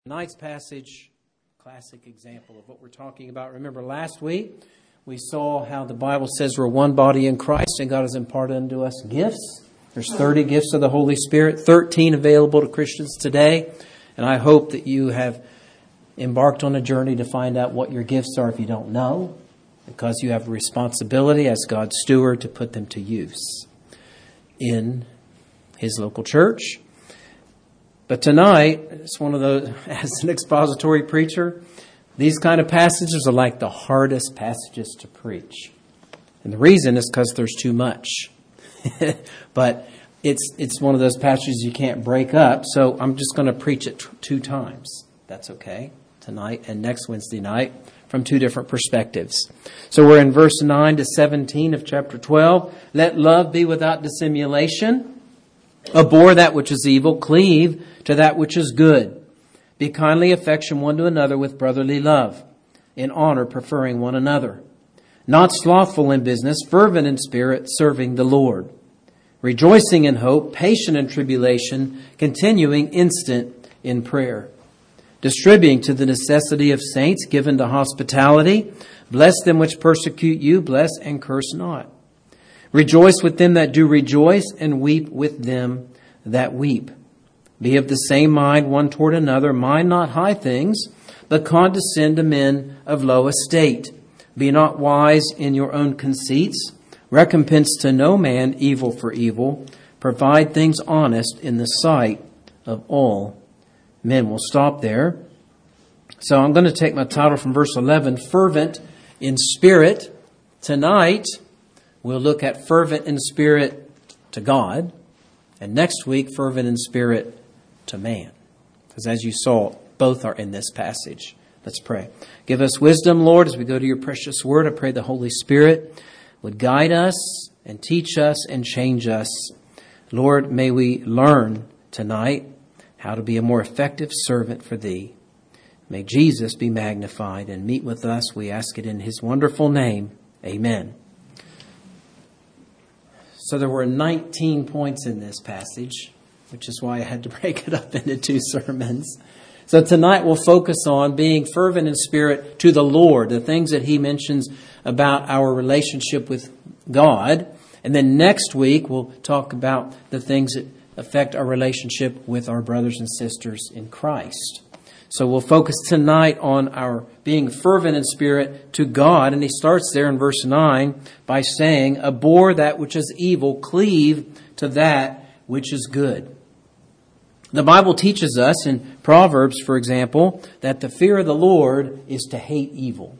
Tonight's passage, classic example of what we're talking about. Remember last week we saw how the Bible says we're one body in Christ and God has imparted unto us gifts. There's 30 gifts of the Holy Spirit, 13 available to Christians today. And I hope that you have embarked on a journey to find out what your gifts are if you don't know, because you have a responsibility as God's steward to put them to use in His local church. But tonight, it's one of those, as an expository preacher, these kind of passages are like the hardest passages to preach. And the reason is because there's too much. But it's one of those passages you can't break up, so I'm just going to preach it two times. That's okay. Tonight and next Wednesday night from two different perspectives. So we're in verse 9 to 17 of chapter 12. Let love be without dissimulation. Abhor that which is evil, cleave to that which is good. Be kindly affection one to another with brotherly love, in honor preferring one another. Not slothful in business, fervent in spirit, serving the Lord. Rejoicing in hope, patient in tribulation, continuing instant in prayer. Distributing to the necessity of saints, given to hospitality. Bless them which persecute you, bless and curse not. Rejoice with them that do rejoice, and weep with them that weep. Be of the same mind one toward another. Mind not high things, but condescend to men of low estate. Be not wise in your own conceits. Recompense to no man evil for evil. Provide things honest in the sight of all men. We'll stop there. So I'm going to take my title from verse 11, Fervent in Spirit. Tonight, we'll look at fervent in spirit to God. And next week, fervent in spirit to man. Because as you saw, both are in this passage. Let's pray. Give us wisdom, Lord, as we go to your precious word. I pray the Holy Spirit would guide us and teach us and change us. Lord, may we learn tonight how to be a more effective servant for thee. May Jesus be magnified and meet with us. We ask it in his wonderful name. Amen. So there were 19 points in this passage, which is why I had to break it up into two sermons. So tonight we'll focus on being fervent in spirit to the Lord, the things that he mentions about our relationship with God. And then next week we'll talk about the things that affect our relationship with our brothers and sisters in Christ. So we'll focus tonight on our being fervent in spirit to God. And he starts there in verse 9 by saying, abhor that which is evil, cleave to that which is good. The Bible teaches us in Proverbs, for example, that the fear of the Lord is to hate evil.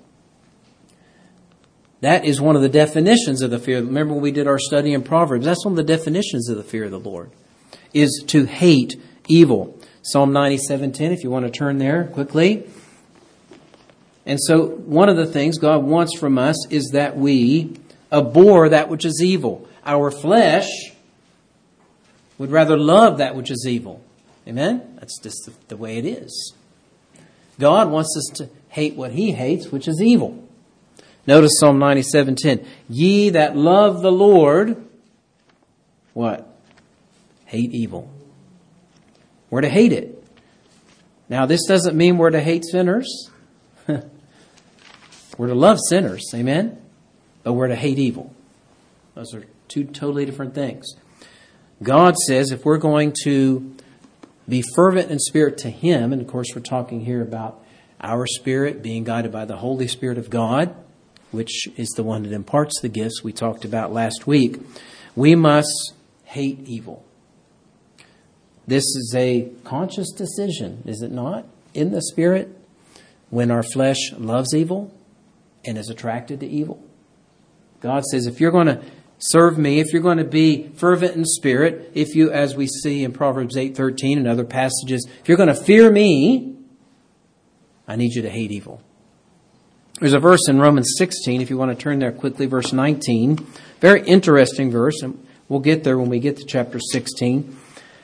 That is one of the definitions of the fear. Remember when we did our study in Proverbs? That's one of the definitions of the fear of the Lord, is to hate evil. Psalm 97:10, if you want to turn there quickly. And so one of the things God wants from us is that we abhor that which is evil. Our flesh would rather love that which is evil. Amen? That's just the way it is. God wants us to hate what he hates, which is evil. Notice Psalm 97:10. Ye that love the Lord, what? Hate evil. We're to hate it. Now, this doesn't mean we're to hate sinners. We're to love sinners, amen? But we're to hate evil. Those are two totally different things. God says if we're going to be fervent in spirit to him, and of course we're talking here about our spirit being guided by the Holy Spirit of God, which is the one that imparts the gifts we talked about last week, we must hate evil. This is a conscious decision, is it not? In the Spirit, when our flesh loves evil and is attracted to evil. God says, if you're going to serve me, if you're going to be fervent in spirit, if you, as we see in Proverbs 8:13 and other passages, if you're going to fear me, I need you to hate evil. There's a verse in Romans 16, if you want to turn there quickly, verse 19. Very interesting verse, and we'll get there when we get to chapter 16.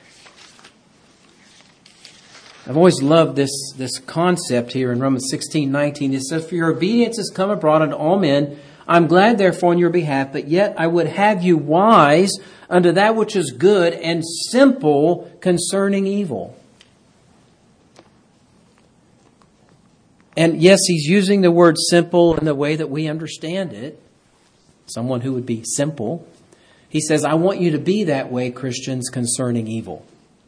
I've always loved this concept here in Romans 16:19. It says, for your obedience is come abroad unto all men. I'm glad therefore on your behalf, but yet I would have you wise unto that which is good and simple concerning evil. And yes, he's using the word simple in the way that we understand it. Someone who would be simple. He says, I want you to be that way, Christians, concerning evil.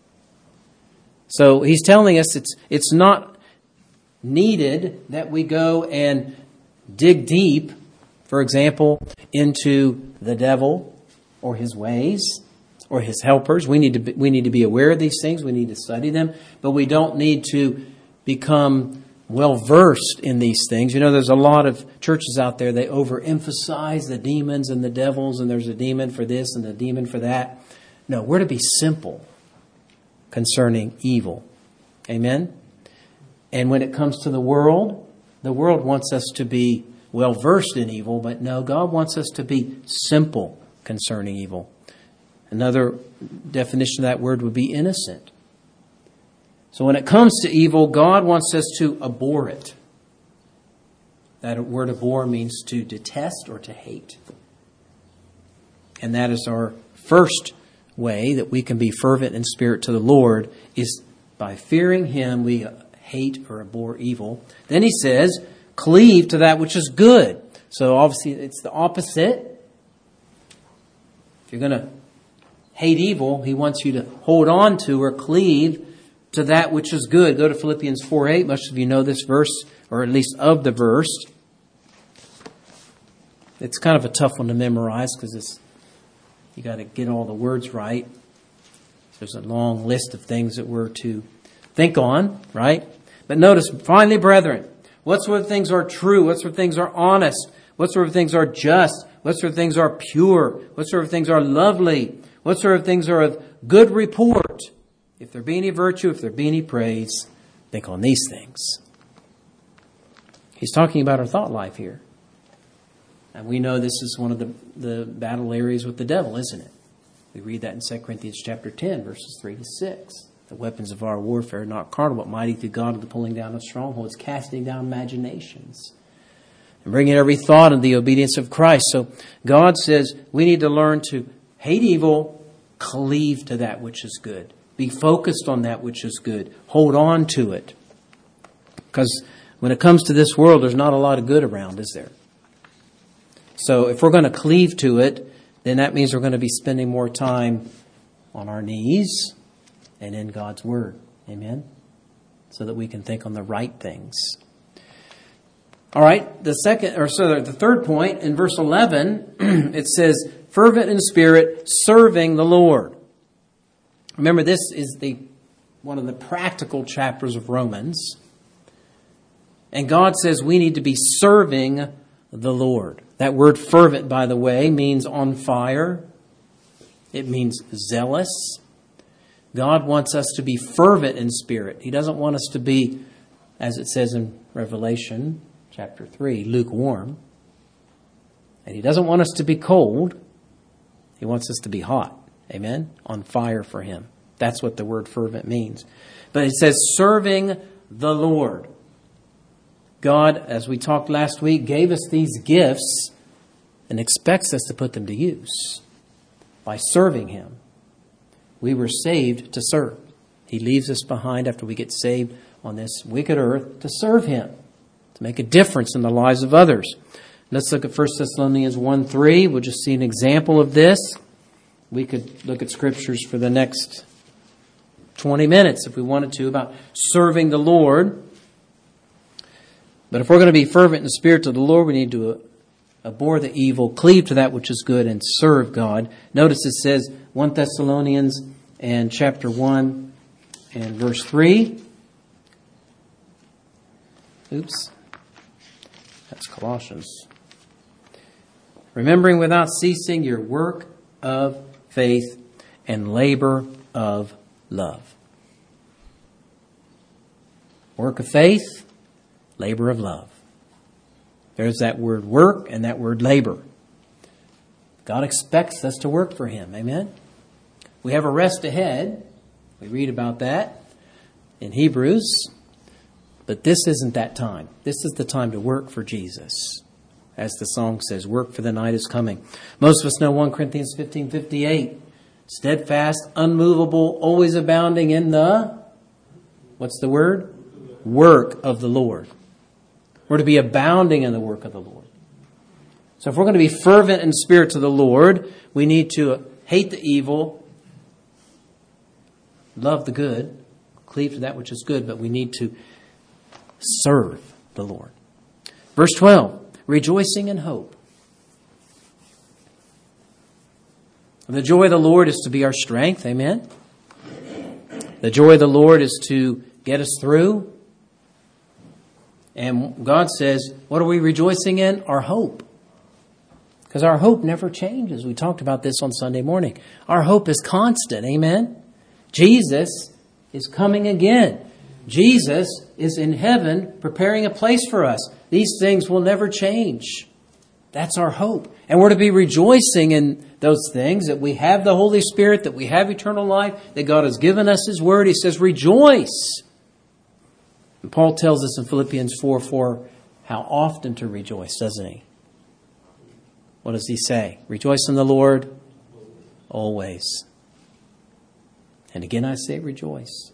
So he's telling us it's not needed that we go and dig deep, for example, into the devil or his ways or his helpers. We need to be aware of these things. We need to study them, but we don't need to become well-versed in these things. You know, there's a lot of churches out there, they overemphasize the demons and the devils, and there's a demon for this and a demon for that. No, we're to be simple concerning evil. Amen? And when it comes to the world wants us to be well-versed in evil, but no, God wants us to be simple concerning evil. Another definition of that word would be innocent. So when it comes to evil, God wants us to abhor it. That word abhor means to detest or to hate. And that is our first way that we can be fervent in spirit to the Lord, is by fearing Him we hate or abhor evil. Then he says, cleave to that which is good. So obviously it's the opposite. If you're going to hate evil, he wants you to hold on to or cleave to that which is good. Go to Philippians 4:8. Most of you know this verse, or at least of the verse. It's kind of a tough one to memorize because you got to get all the words right. There's a long list of things that we're to think on, right? But notice, finally, brethren, what sort of things are true? What sort of things are honest? What sort of things are just? What sort of things are pure? What sort of things are lovely? What sort of things are of good report? If there be any virtue, if there be any praise, think on these things. He's talking about our thought life here. And we know this is one of the battle areas with the devil, isn't it? We read that in 2 Corinthians chapter 10, verses 3 to 6. The weapons of our warfare are not carnal, but mighty through God to the pulling down of strongholds, casting down imaginations, and bringing every thought into the obedience of Christ. So God says we need to learn to hate evil, cleave to that which is good. Be focused on that which is good. Hold on to it. Because when it comes to this world, there's not a lot of good around, is there? So if we're going to cleave to it, then that means we're going to be spending more time on our knees and in God's Word. Amen? So that we can think on the right things. All right, the third point, in verse 11, it says, fervent in spirit, serving the Lord. Remember, this is one of the practical chapters of Romans. And God says we need to be serving the Lord. That word fervent, by the way, means on fire. It means zealous. God wants us to be fervent in spirit. He doesn't want us to be, as it says in Revelation chapter 3, lukewarm. And He doesn't want us to be cold. He wants us to be hot. Amen? On fire for Him. That's what the word fervent means. But it says serving the Lord. God, as we talked last week, gave us these gifts and expects us to put them to use by serving Him. We were saved to serve. He leaves us behind after we get saved on this wicked earth to serve Him, to make a difference in the lives of others. Let's look at 1 Thessalonians 1:3. We'll just see an example of this. We could look at scriptures for the next 20 minutes if we wanted to about serving the Lord. But if we're going to be fervent in the spirit to the Lord, we need to abhor the evil, cleave to that which is good, and serve God. Notice it says 1 Thessalonians and chapter 1 and verse 3. Oops. That's Colossians. Remembering without ceasing your work of faith and labor of love. Work of faith, labor of love. There's that word work and that word labor. God expects us to work for Him. Amen? We have a rest ahead. We read about that in Hebrews. But this isn't that time. This is the time to work for Jesus. As the song says, work for the night is coming. Most of us know 1 Corinthians 15:58. Steadfast, unmovable, always abounding in the, what's the word? Work of the Lord. We're to be abounding in the work of the Lord. So if we're going to be fervent in spirit to the Lord, we need to hate the evil, love the good, cleave to that which is good, but we need to serve the Lord. Verse 12, rejoicing in hope. The joy of the Lord is to be our strength. Amen. The joy of the Lord is to get us through. And God says, what are we rejoicing in? Our hope. Because our hope never changes. We talked about this on Sunday morning. Our hope is constant. Amen. Jesus is coming again. Jesus is in heaven preparing a place for us. These things will never change. That's our hope. And we're to be rejoicing in those things, that we have the Holy Spirit, that we have eternal life, that God has given us His Word. He says, rejoice. And Paul tells us in Philippians 4:4 how often to rejoice, doesn't he? What does he say? Rejoice in the Lord always. And again I say rejoice.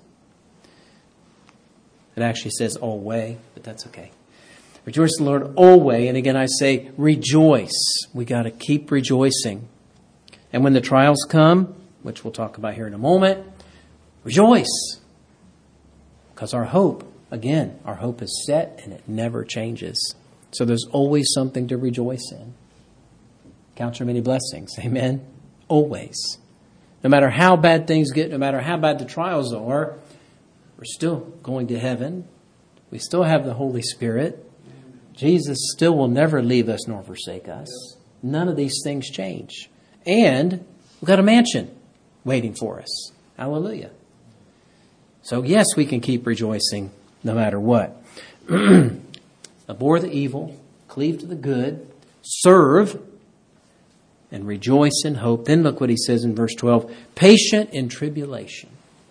It actually says always, but that's okay. Rejoice in the Lord always. And again I say rejoice. We got to keep rejoicing. And when the trials come, which we'll talk about here in a moment, rejoice. Because our hope, again, our hope is set and it never changes. So there's always something to rejoice in. Count your many blessings. Amen. Always. No matter how bad things get, no matter how bad the trials are, we're still going to heaven. We still have the Holy Spirit. Jesus still will never leave us nor forsake us. None of these things change. And we've got a mansion waiting for us. Hallelujah. So yes, we can keep rejoicing no matter what. Abhor the evil, cleave to the good, serve, and rejoice in hope. Then look what he says in verse 12. Patient in tribulation.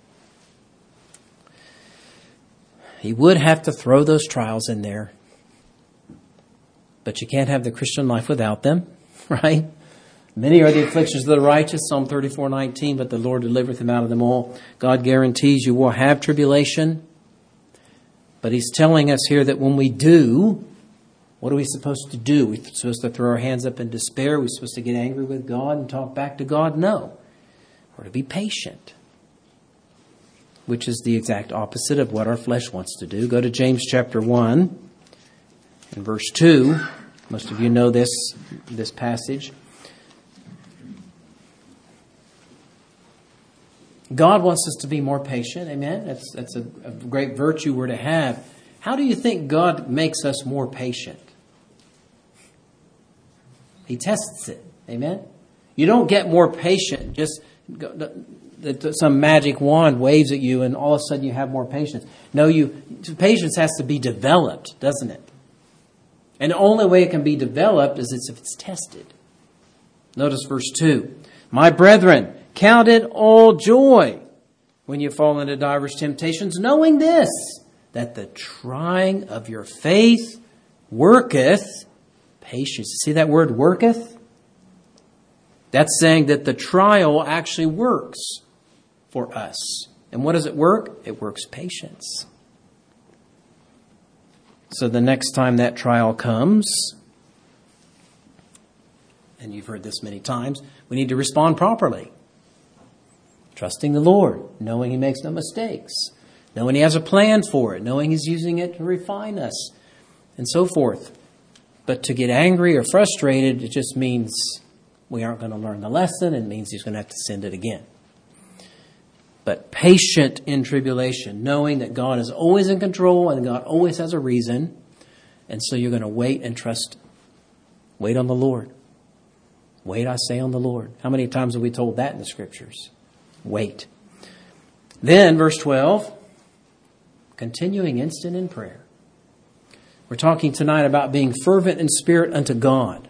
He would have to throw those trials in there. But you can't have the Christian life without them, right? Many are the afflictions of the righteous, Psalm 34:19, but the Lord delivereth him out of them all. God guarantees you will have tribulation. But he's telling us here that when we do, what are we supposed to do? We're supposed to throw our hands up in despair? We're supposed to get angry with God and talk back to God? No. We're to be patient, which is the exact opposite of what our flesh wants to do. Go to James chapter 1 and verse 2. Most of you know this passage. God wants us to be more patient. Amen. That's a great virtue we're to have. How do you think God makes us more patient? He tests it. Amen. You don't get more patient just some magic wand waves at you and all of a sudden you have more patience. No, patience has to be developed, doesn't it? And the only way it can be developed is if it's tested. Notice verse 2. My brethren, count it all joy when you fall into divers temptations, knowing this, that the trying of your faith worketh patience. See that word worketh? That's saying that the trial actually works for us. And what does it work? It works patience. So the next time that trial comes, and you've heard this many times, we need to respond properly. Trusting the Lord, knowing He makes no mistakes, knowing He has a plan for it, knowing He's using it to refine us, and so forth. But to get angry or frustrated, it just means we aren't going to learn the lesson. It means He's going to have to send it again. But patient in tribulation, knowing that God is always in control and God always has a reason. And so you're going to wait and trust. Wait on the Lord. Wait, I say, on the Lord. How many times have we told that in the Scriptures? Wait. Then, verse 12, continuing instant in prayer. We're talking tonight about being fervent in spirit unto God,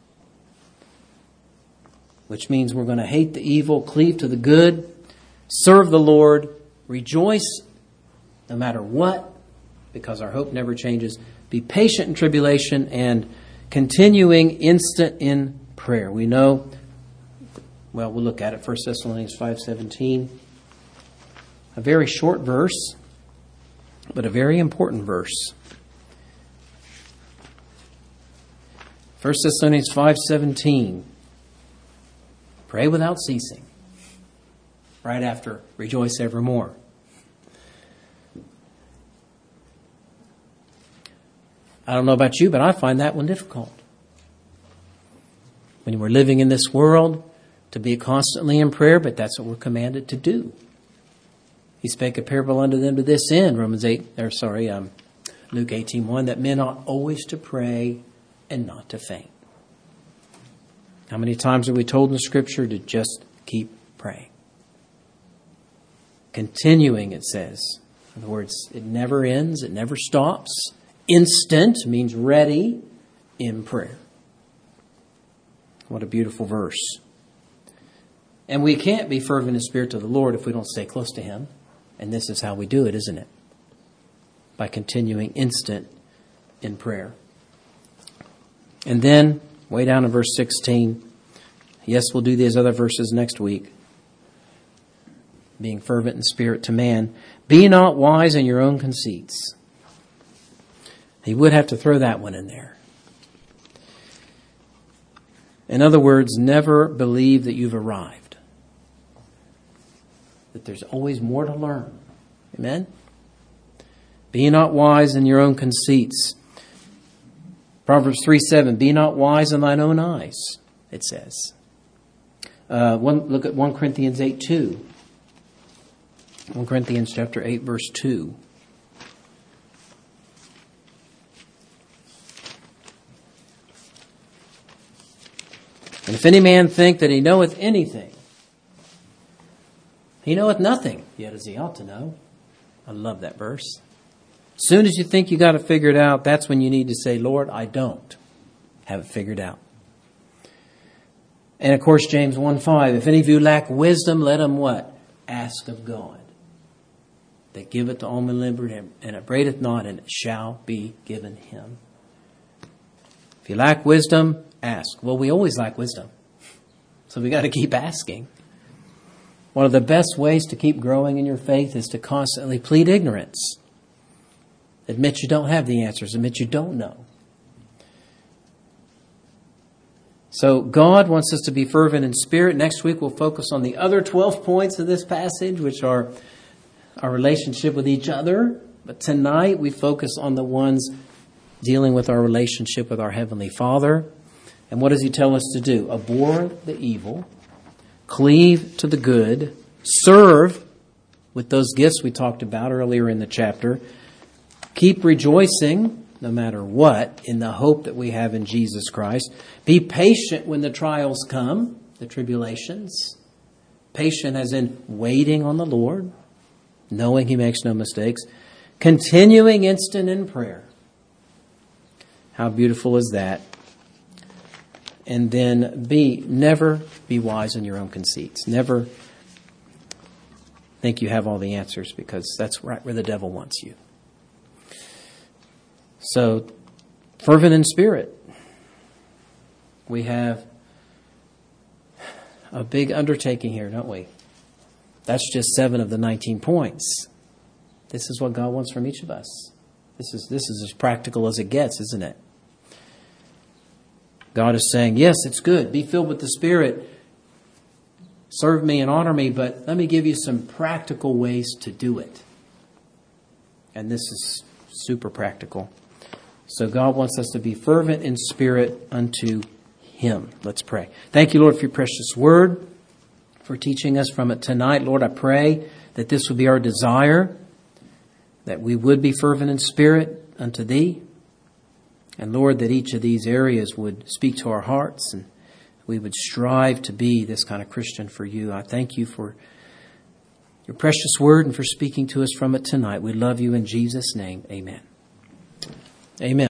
which means we're going to hate the evil, cleave to the good, serve the Lord, rejoice no matter what, because our hope never changes. Be patient in tribulation and continuing instant in prayer. We know, well, we'll look at it. 1 Thessalonians 5:17. A very short verse, but a very important verse. 1 Thessalonians 5:17. Pray without ceasing. Right after, rejoice evermore. I don't know about you, but I find that one difficult. When we're living in this world, to be constantly in prayer, but that's what we're commanded to do. He spake a parable unto them to this end, Luke 18:1, that men ought always to pray and not to faint. How many times are we told in the Scripture to just keep praying? Continuing, it says. In other words, it never ends, it never stops. Instant means ready in prayer. What a beautiful verse. And we can't be fervent in spirit to the Lord if we don't stay close to Him. And this is how we do it, isn't it? By continuing instant in prayer. And then, way down in verse 16, yes, we'll do these other verses next week. Being fervent in spirit to man. Be not wise in your own conceits. He would have to throw that one in there. In other words, never believe that you've arrived. That there's always more to learn. Amen? Be not wise in your own conceits. Proverbs 3:7, be not wise in thine own eyes, it says. Look at 1 Corinthians 8:2. 1 Corinthians chapter 8, verse 2. And if any man think that he knoweth anything, he knoweth nothing, yet as he ought to know. I love that verse. As soon as you think you got it figured out, that's when you need to say, Lord, I don't have it figured out. And of course, James 1:5, if any of you lack wisdom, let him what? Ask of God. That giveth to all men liberty, and upbraideth not, and it shall be given him. If you lack wisdom, ask. Well, we always lack wisdom. So we got to keep asking. One of the best ways to keep growing in your faith is to constantly plead ignorance. Admit you don't have the answers. Admit you don't know. So God wants us to be fervent in spirit. Next week we'll focus on the other 12 points of this passage, which are our relationship with each other. But tonight we focus on the ones dealing with our relationship with our Heavenly Father. And what does He tell us to do? Abhor the evil, cleave to the good, serve with those gifts we talked about earlier in the chapter, keep rejoicing no matter what in the hope that we have in Jesus Christ, be patient when the trials come, the tribulations, patient as in waiting on the Lord, knowing He makes no mistakes, continuing instant in prayer. How beautiful is that? And then never be wise in your own conceits. Never think you have all the answers, because that's right where the devil wants you. So, fervent in spirit. We have a big undertaking here, don't we? That's just 7 of the 19 points. This is what God wants from each of us. This is as practical as it gets, isn't it? God is saying, yes, it's good. Be filled with the Spirit. Serve me and honor me, but let me give you some practical ways to do it. And this is super practical. So God wants us to be fervent in spirit unto Him. Let's pray. Thank you, Lord, for your precious word, for teaching us from it tonight. Lord, I pray that this would be our desire, that we would be fervent in spirit unto Thee. And Lord, that each of these areas would speak to our hearts and we would strive to be this kind of Christian for You. I thank You for Your precious word and for speaking to us from it tonight. We love You in Jesus' name. Amen. Amen.